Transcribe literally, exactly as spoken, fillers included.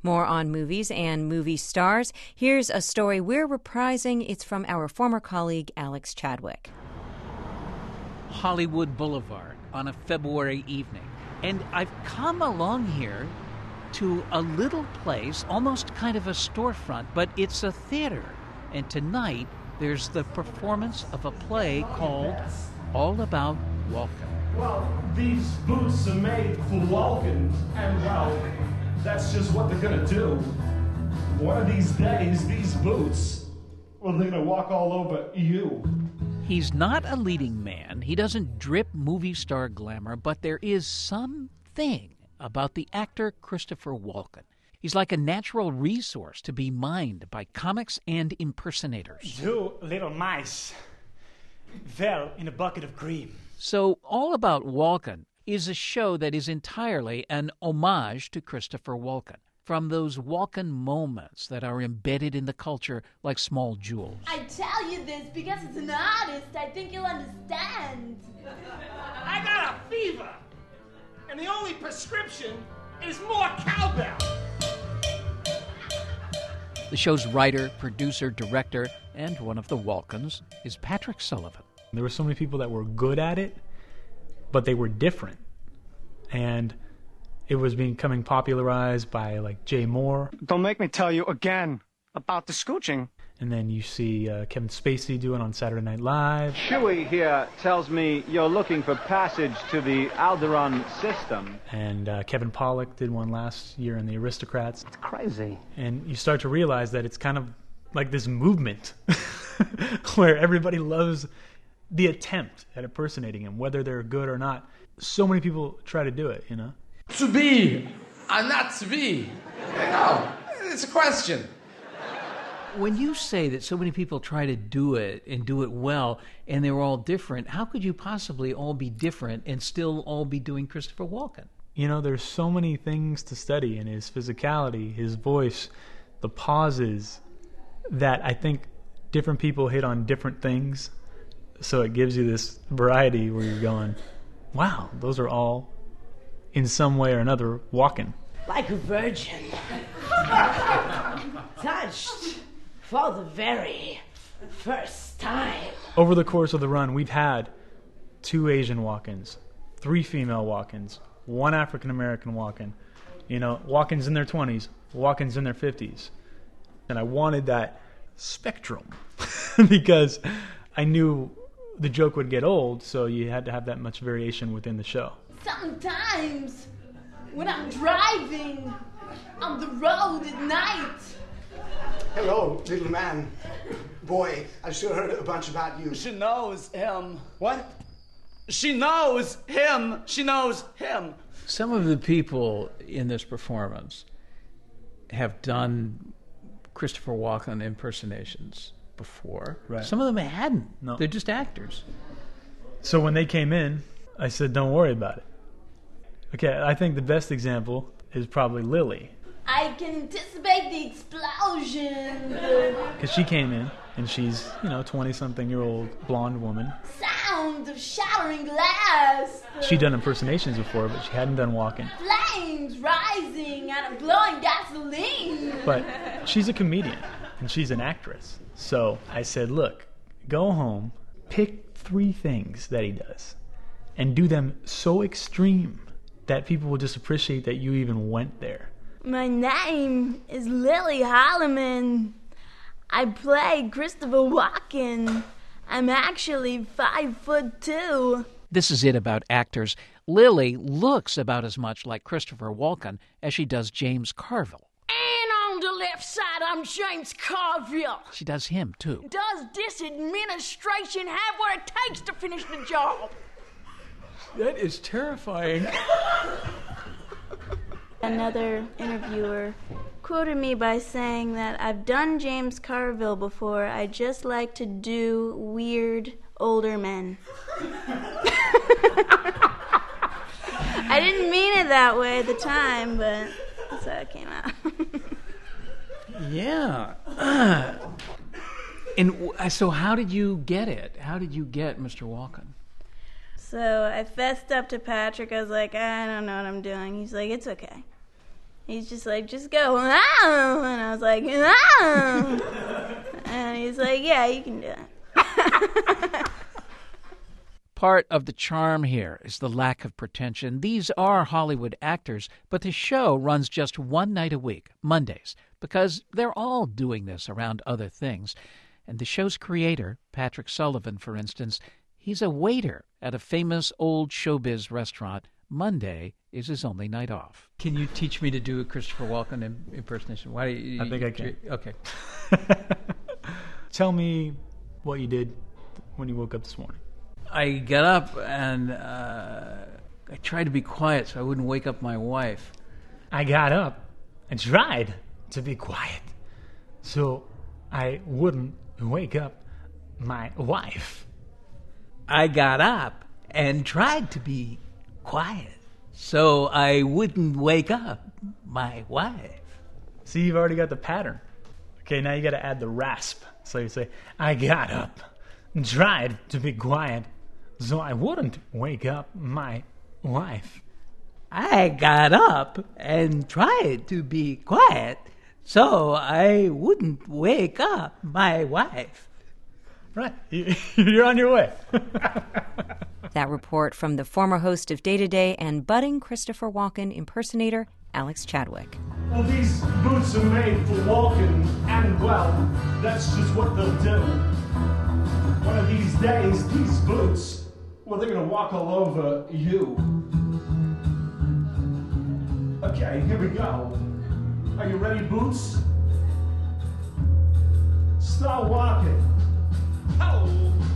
More on movies and movie stars. Here's a story we're reprising. It's from our former colleague, Alex Chadwick. Hollywood Boulevard on a February evening. And I've come along here to a little place, almost kind of a storefront, but it's a theater. And tonight, there's the performance of a play called All About Walking. Well, these boots are made for walking, and well, that's just what they're gonna do. One of these days, these boots, well, they're gonna walk all over you. He's not a leading man. He doesn't drip movie star glamour, but there is something about the actor Christopher Walken. He's like a natural resource to be mined by comics and impersonators. Two little mice fell in a bucket of cream. So All About Walken is a show that is entirely an homage to Christopher Walken, from those Walken moments that are embedded in the culture like small jewels. I tell you this because as an artist, I think you'll understand. I got a fever, and the only prescription is more cowbell. The show's writer, producer, director, and one of the Walkens is Patrick Sullivan. There were so many people that were good at it, but they were different. And it was becoming popularized by, like, Jay Moore. Don't make me tell you again about the scooching. And then you see uh, Kevin Spacey do it on Saturday Night Live. Shuey here tells me you're looking for passage to the Alderaan system. And uh, Kevin Pollak did one last year in The Aristocrats. It's crazy. And you start to realize that it's kind of like this movement where everybody loves the attempt at impersonating him, whether they're good or not. So many people try to do it, you know? To be and not to be. No, it's a question. When you say that so many people try to do it and do it well, and they're all different, how could you possibly all be different and still all be doing Christopher Walken? You know, there's so many things to study in his physicality, his voice, the pauses, that I think different people hit on different things. So it gives you this variety where you're going, wow, those are all, in some way or another, Walken. Like a virgin. Touched for the very first time. Over the course of the run, we've had two Asian Walkens, three female Walkens, one African-American Walken, you know, Walkens in their twenties, Walkens in their fifties. And I wanted that spectrum because I knew the joke would get old, so you had to have that much variation within the show. Sometimes, when I'm driving on the road at night. Hello, little man. Boy, I sure heard a bunch about you. She knows him. What? She knows him. She knows him. Some of the people in this performance have done Christopher Walken impersonations before. Right. Some of them hadn't. No. They're just actors. So when they came in, I said, don't worry about it. Okay, I think the best example is probably Lily. I can anticipate the explosion. Because she came in, and she's, you know, twenty-something-year-old blonde woman. Sound of shattering glass. She'd done impersonations before, but she hadn't done Walken. Flames rising out of blowing gasoline. But she's a comedian, and she's an actress. So I said, look, go home, pick three things that he does, and do them so extreme that people will just appreciate that you even went there. My name is Lily Holloman. I play Christopher Walken. I'm actually five foot two. This is it about actors. Lily looks about as much like Christopher Walken as she does James Carville. And on the left side, I'm James Carville. She does him, too. Does this administration have what it takes to finish the job? That is terrifying. Another interviewer quoted me by saying that I've done James Carville before. I just like to do weird older men. I didn't mean it that way at the time, but that's how it came out. Yeah. Uh, and so how did you get it? How did you get Mister Walken? So I fessed up to Patrick. I was like, I don't know what I'm doing. He's like, it's okay. He's just like, just go. Ah! And I was like, ah! And he's like, yeah, you can do it. Part of the charm here is the lack of pretension. These are Hollywood actors, but the show runs just one night a week, Mondays, because they're all doing this around other things. And the show's creator, Patrick Sullivan, for instance, he's a waiter at a famous old showbiz restaurant. Monday is his only night off. Can you teach me to do a Christopher Walken impersonation? Why do you, I think I can. Okay. Tell me what you did when you woke up this morning. I got up and uh, I tried to be quiet so I wouldn't wake up my wife. I got up and tried to be quiet so I wouldn't wake up my wife. I got up and tried to be quiet so I wouldn't wake up my wife. See, you've already got the pattern. Okay, now you got to add the rasp. So you say, I got up and tried to be quiet so I wouldn't wake up my wife. I got up and tried to be quiet so I wouldn't wake up my wife. Right. You're on your way. That report from the former host of Day to Day and budding Christopher Walken impersonator, Alex Chadwick. Well, these boots are made for walking, and well, that's just what they'll do. One of these days, these boots, well, they're gonna walk all over you. Okay, here we go. Are you ready, Boots? Start walking. Oh!